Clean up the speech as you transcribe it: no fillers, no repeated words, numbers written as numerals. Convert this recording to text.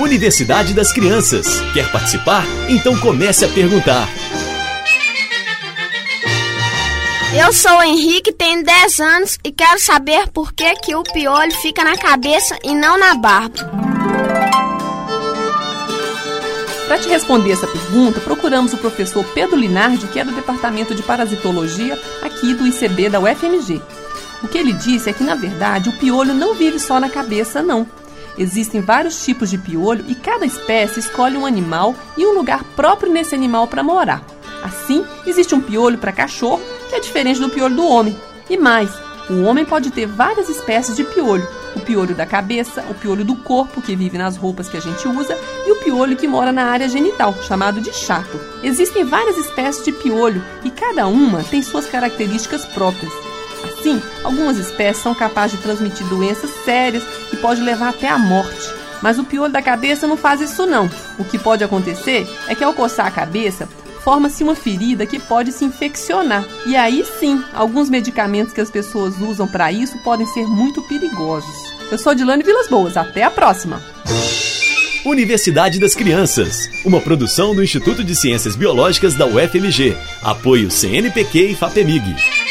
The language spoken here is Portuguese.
Universidade das Crianças. Quer participar? Então comece a perguntar. Eu sou o Henrique, tenho 10 anos e quero saber por que o piolho fica na cabeça e não na barba. Para te responder essa pergunta, procuramos o professor Pedro Linardi, que é do Departamento de Parasitologia aqui do ICB da UFMG. O que ele disse é que, na verdade, o piolho não vive só na cabeça, não. Existem vários tipos de piolho e cada espécie escolhe um animal e um lugar próprio nesse animal para morar. Assim, existe um piolho para cachorro, que é diferente do piolho do homem. E mais, o homem pode ter várias espécies de piolho. O piolho da cabeça, o piolho do corpo, que vive nas roupas que a gente usa, e o piolho que mora na área genital, chamado de chato. Existem várias espécies de piolho e cada uma tem suas características próprias. Assim, algumas espécies são capazes de transmitir doenças sérias que podem levar até a morte. Mas o piolho da cabeça não faz isso não. O que pode acontecer é que ao coçar a cabeça, forma-se uma ferida que pode se infeccionar. E aí sim, alguns medicamentos que as pessoas usam para isso podem ser muito perigosos. Eu sou Dilane Vilas Boas, até a próxima! Universidade das Crianças, uma produção do Instituto de Ciências Biológicas da UFMG. Apoio CNPq e FAPEMIG.